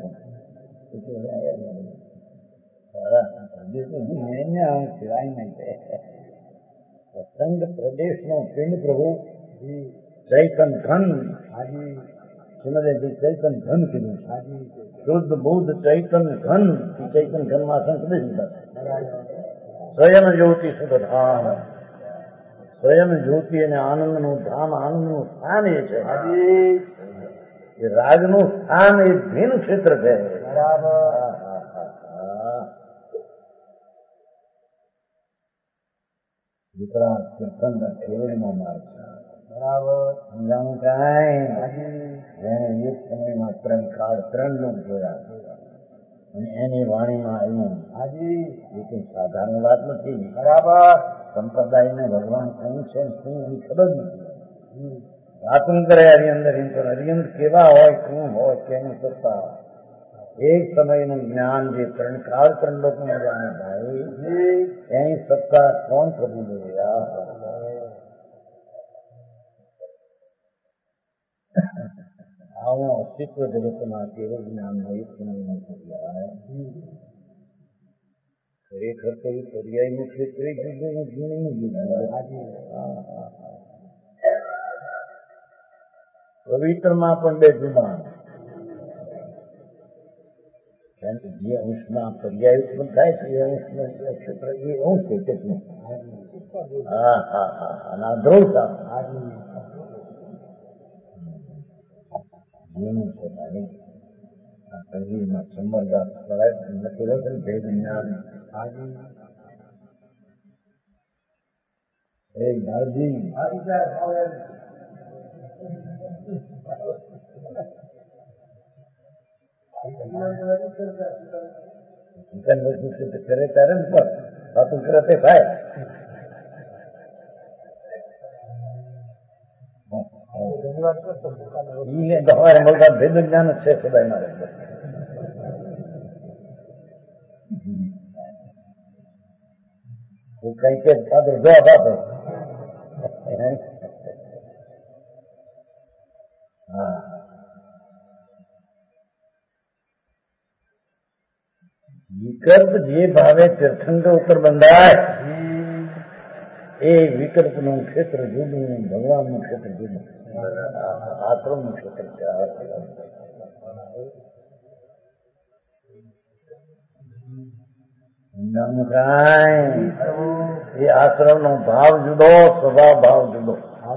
S2: સંઘ પ્રદેશનો પિંડ પ્રભુ ચૈતન ઘન શ્રીમદે ચૈતન ઘન કીધું શુદ્ધ બુદ્ધ ચૈતન ઘન ચૈતન ઘન માં સંકલિત સ્વયં જ્યોતિ શુદ્ધ ધામ સ્વયં જ્યોતિ અને આનંદનું ધામ આનંદનું સ્થાન એ છે એ રાજનું સ્થાન એ ભીન ક્ષેત્ર છે વિકરાળ કીર્તન કેવડીમાં માર્ગ બરાબર સમજાવું કાંઈ જેને એક સમયમાં ત્રણ કાળ ત્રણ લોક જોયા અને એની વાણીમાં આવ્યું હાજી એ કઈ સાધારણ વાત નથી બરાબર સંપ્રદાયને ભગવાન શું છે શું એની ખબર નથી વાતું કરે હરિઅંદર પણ હરિઅંદ કેવા હોય શું હોય કેનું સત્તા એક સમયનું જ્ઞાન જે ત્રણ કાળ ત્રણ લોકોને જાણે ભાઈ એની સત્તા કોણ પ્રભુ લે આવું અસ્તિત્વ જગતમાં કેવળ જ્ઞાનમાં એક સમયમાં પર્યાય ખરેખર તો એ પર્યાયનું ક્ષેત્ર જુદું જૂનું પવિત્રમાં પણ બે જુદા જે અંશમાં પર્યાય ઉત્પન્ન થાય છે એ અંશનું ક્ષેત્ર એ અંશ છે કેટલું હા હા હા અને આ ધ્રુવતા જીવન છે ભાઈ આ શરીરમાં સંબંધ નથી રહેતું ભેદ જ્ઞાન એ દાદી કરે ત્યારે ને પણ વાતું કરે તે થાય તમારે મોટા ભેદ જ્ઞાન જ છે સદાય મારે કઈ કે ફાધર જવાબ આપે હા વિકલ્પ જે ભાવે તીર્થંકર ઉપર બંધાય એ વિકલ્પનું ક્ષેત્ર જુદું ભગવાનનું ક્ષેત્ર જુદું આશ્રમનું ક્ષેત્ર છે એ આશ્રમનો ભાવ જુદો સ્વભાવ ભાવ જુદો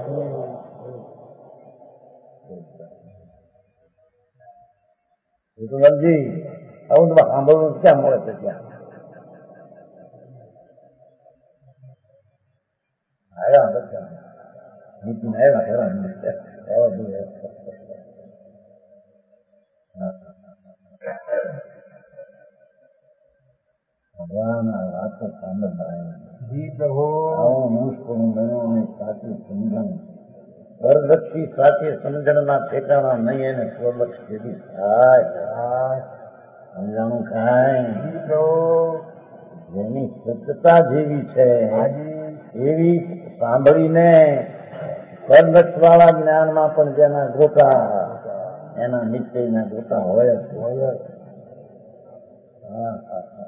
S2: જી આવું તો સાંભળવું ક્યાં મળે છે ત્યાં આવ્યા બધા નીતિને આવ્યા ખરા ભગવાન આ વાતો સાંભળતા મુશ્કેલ બનવું સાચું સમજણ પરલક્ષી સાચી સમજણના ઠેકાણા નહીં એને સ્વલક્ષ જેવી થાય સમજાણું કાંઈ જેની સત્યતા જેવી છે એવી સાંભળીને પરલક્ષ વાળા જ્ઞાનમાં પણ જેના ગોતા એના નિશ્ચયના ગોતા હોય જ હોય જ હા હા હા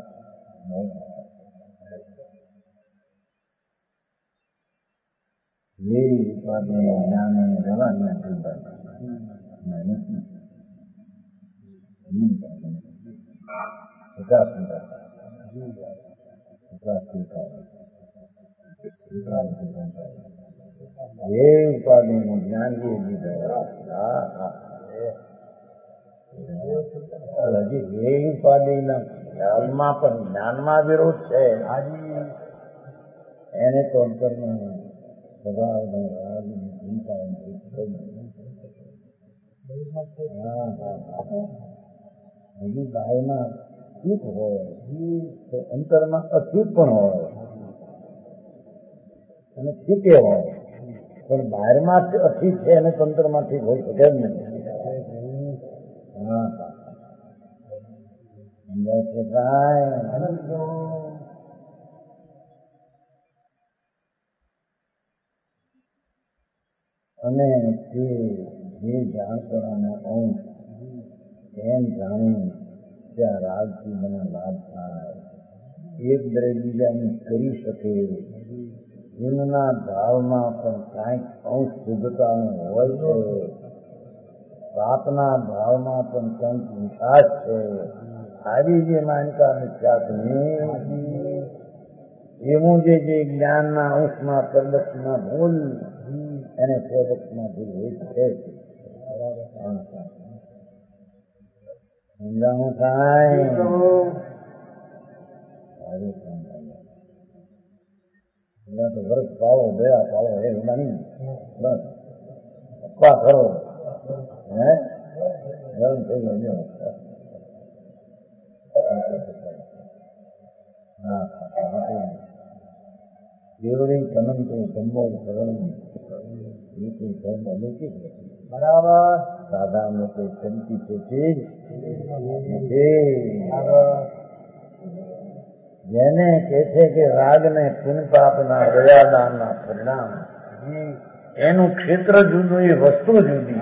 S2: એ ઉપાધિ જ્ઞાન રહેવાની વિકાસ એ ઉપાધિનું જ્ઞાન એ હજી એ ઉપાધિના ખ્યાલમાં પણ જ્ઞાનમાં વિરોધ છે એને તો અંતરમાં સ્વભાવ ચિંતા હજી બાયમાં ચૂપ હોય તો અંતરમાં અચૂપ પણ હોય અને ચૂકે હોય પણ બહારમાં અઠીક છે અને તંત્રમાં ઠીક હોય શકે જ નથી હા સમજાય છે કાંઈ અને તે જે જાણકરાનો અંશ એમ જાણી ત્યાં રાગથી મને લાભ થાય, એક દરેક બીજાની કરી શકે એમના ભાવમાં પણ કાંઈક અંશ શુદ્ધતાનો હોય છે, પાપના ભાવમાં પણ કંઈક વિકાસ છે. આવી જે માનતા મિથ્યાત્વની એવું જે જે જ્ઞાનના અંશમાં પ્રદક્ષમાં ભૂલ એને પ્રદક્ષમાં ભૂલ હોય છે. સમજાણું થાય તો વર્ષ પાડો દયા પાડો એ નહીં બસ અપા કરો હે ગરમ થઈ ગયો. કેવળી કનંતો ધર્મો ધર્મ બરાબર સાદા લોકો ચમકી છે જેને કે છે કે રાગને પુનપાપના દયાદાનના પરિણામ એનું ક્ષેત્ર જુદું એ વસ્તુ જુદી.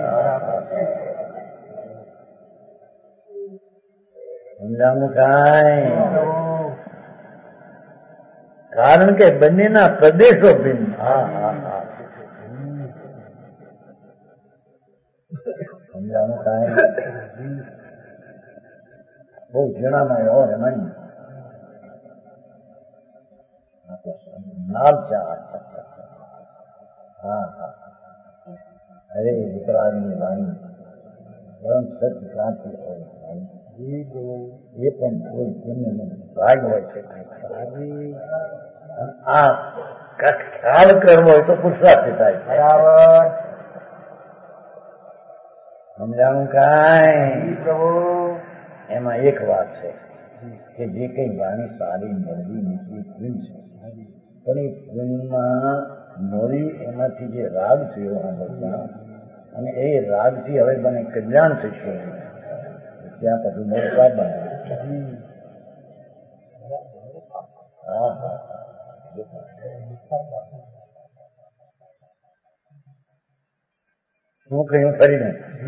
S2: સમજાવું કાંઈ કારણ કે બંનેના પ્રદેશો ભિન્ન. હા હા હા સમજાવું કાંઈ બહુ ઝીણામાં એવો એમાં નાલચા. હા હા અરે વિકરાળની વાણી પરમ સત્ય ક્રાંતિ હોય એ પણ કોઈ પુણ્ય ભાગ હોય છે. આ ખ્યાલ કરવો હોય તો પુરુષાર્થ થાય. બરાબર સમજાણું કાંઈ એમાં એક વાત છે કે જે કઈ વાણી સારી મળવી નીકળી ફૂલ છે પણ એ ફૂલમાં મળી એમાંથી જે રાગ થયો આ બધા અને એ રાગથી હવે મને કલ્યાણ થશે ત્યાં પછી મોટા બને. હા હા શું કહ્યું ફરીને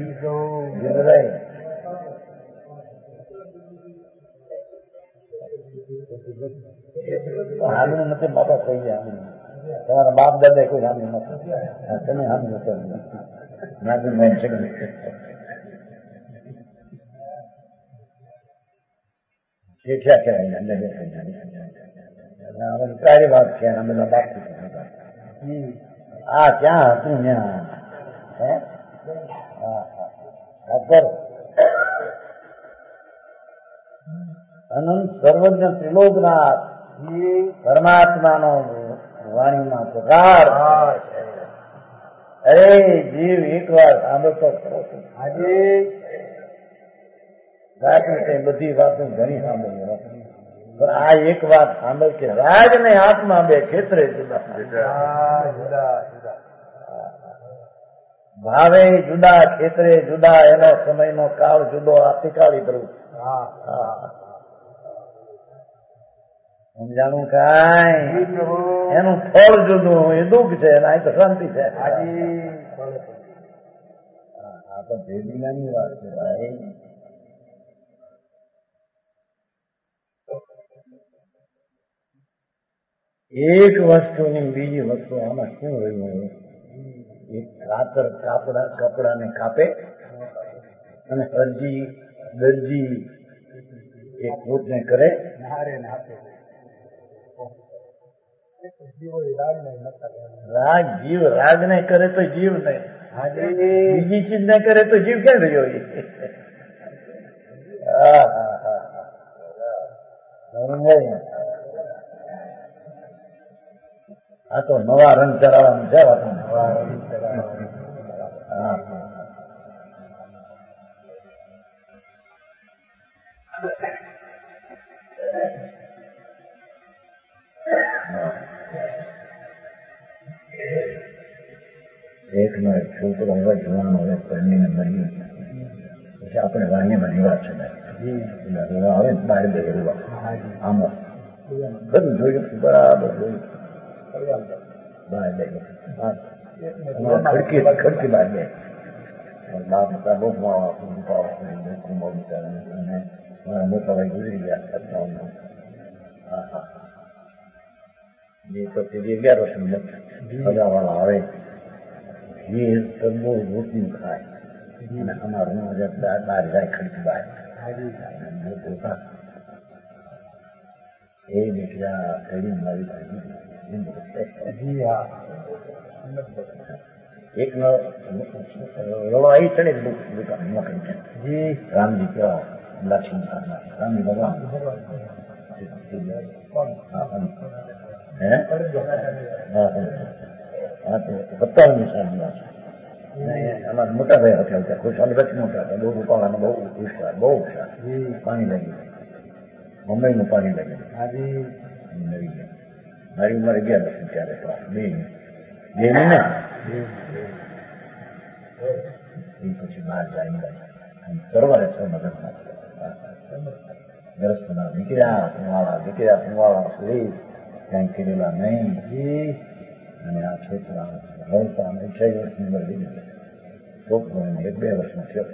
S2: હાલનું નથી બાપા કહી ગયા તમારા બાપ દાદા કોઈ હાલ નથી તમે હાલ નથી મેં શીખ્યા કહેવાય સારી વાત છે અમે બાપ આ ક્યાં હતું ત્યાં હે અનંત સર્વજ્ઞ ત્રિલોકનાથ પરમાત્માનો વાણીમાં પ્રકાર. અરે જીવ એક વાર સાંભળતો ખરો છો આજે બધી વાતો ઘણી સાંભળી પણ આ એક વાત સાંભળ કે રાગ ને આત્મા બે ક્ષેત્રે જુદા ભાવે જુદા ક્ષેત્રે જુદા એનો સમયનો કાળ જુદો આવતીકાળી પ્રભુ. સમજાણું કાંઈ એનું ફળ જુદું એ દુઃખ છે અને અહીં તો શાંતિ છે. આ તો ભેદીલાની વાત છે ભાઈ. એક વસ્તુની બીજી વસ્તુ આમાં શું રહ્યું એક કાતર કાપડા કપડાને કાપે અને હરજી દરજી એક પોતને કરે રાગ જીવ રાગ ને કરે તો જીવ નહીં બીજી ચીજ ને કરે તો જીવ ક્યાં રહ્યો. આ તો નવા રંગ ચડાવવાનું છે નવા રંગ ચડાવવાનું. એક નો એક છોકરો હવે જોવાનો હવે પરણીને મળ્યું પછી આપણે વાણીમાં નિવાસ છે હવે બહાર બે આમાં બધું જોયું બરાબર જોયું બહાર બે ખડકી ખડકી બાદ બે બાપ હતા બહુ અને મોટા ભાઈ ગુજરી ગયા. હા હા એ તો તે અગિયાર વર્ષની સગા વાળા આવે ખીર તરબો રોટલી ખાય અને અમારું બહાર જાય ખડકી બહાર એ દીકરા કડી મારી એક નો રવાઈ ચડે મોકલી રામજી કેવા લક્ષ્મી રામજી ભગવાન હે હા તો સત્તાવનની સાલની વાત અમારા મોટા ભાઈ હતા હતા ખુશાલી વચ્ચે મોટા હતા બહુ રૂપાવાના બહુ હોશિયાર બહુ હોશિયાર પાણી લાગી મુંબઈનું પાણી લાગી નવી મારી ઉંમર અગિયાર વર્ષની ત્યારે બે બે ને એ પછી બહાર જાય પરવારે છ મગજમાં ગરસ્તના નીકળ્યા ફુવાળા નીકળ્યા ફુવાળા સુઈ ક્યાંય કરેલા નહીં અને આ છોકરા રડતા અને છ વર્ષની ઉંમર લીધી છોકરોને એક બે વર્ષનો થયો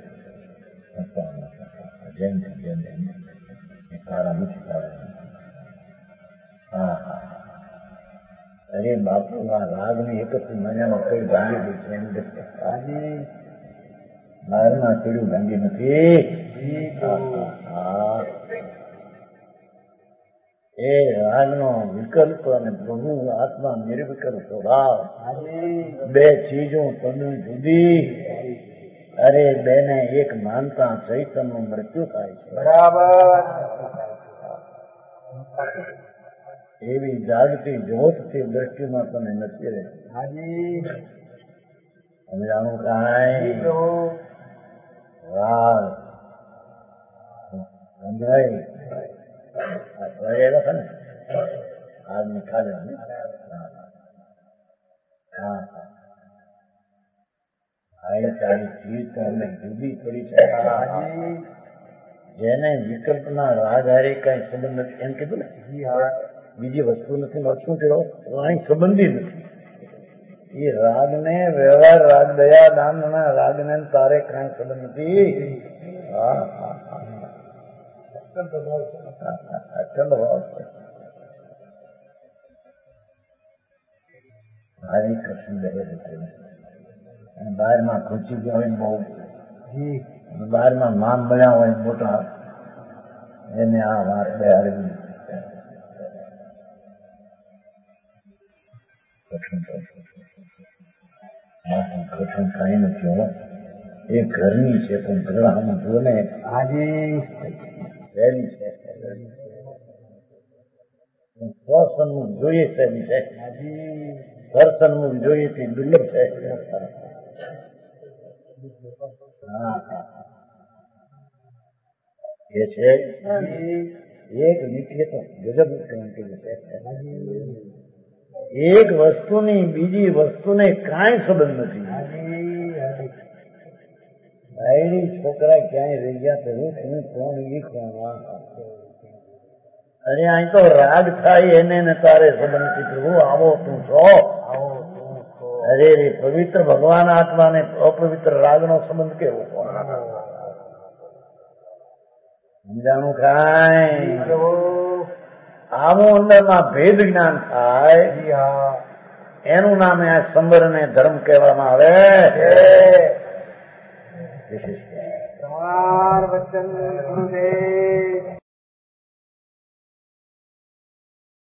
S2: જેમ જેમ તારા નથી તારા હા હા અરે બાપુ આ રાગની એક જ મહિનામાં કઈ ભાંગી ગઈ છે એમ આજે બહારમાં કીડું ભાંગી નથી. એ રાગનો વિકલ્પ અને પ્રભુ આત્મા નિર્વિકલ્પ સ્વભાવ બે ચીજો તમે જુદી. અરે બેને એક માનતા ચૈતનનું મૃત્યુ થાય છે બરાબર. એવી જાગતી જોતથી દ્રષ્ટિમાં તમે નથી રહી સમજાણું કાંઈ રાગ સમજાય ને આગ નિકાલે હા હા તારી ચીજ તમને જુદી પડી છે. જેને વિકલ્પના રાગ હારે કઈ સંબંધ નથી એમ કીધું ને બીજી વસ્તુ નથી મળતું કેવો અહીં સંબંધી નથી. એ રાગને વ્યવહાર રાગ દયા દાન રાગને તારે કઈ સંબંધ નથી. હા હા હા અચંદ ભાવ છે. હરે કૃષ્ણ દે અને બહારમાં ખુશી ગયા હોય બહુ બહારમાં મામ બન્યા હોય મોટા એને આ વાત બેહાડવી કઠણ કઈ નથી હો. એ ઘરની છે પણ ઘરડામાં જુઓ ને આજે સહેલી છે સ્વસન્મુખ જોઈએ સહેલી છે ઘરસન્મુખ જોઈએ તે દુર્લભ છે. એ છે એક નિકેતન ગજબ છે. એક વસ્તુની બીજી વસ્તુને કાંઈ સંબંધ નથી. બાયડી છોકરા ક્યાંય રહી ગયા તો હું હું કોણ ઈ કોણ. અરે અહીં તો રાગ થાય એને ને તારે સંબંધ નથી. પ્રભુ આવો તું છો. અરે રે પવિત્ર ભગવાન આત્મા ને અપવિત્ર રાગનો સંબંધ કેવો સમજાણું કાંઈ. આવું અંદરમાં ભેદ જ્ઞાન થાય એનું નામે આ સંબર ને ધર્મ કહેવામાં આવે. તમાર વચન ગુરુદેવ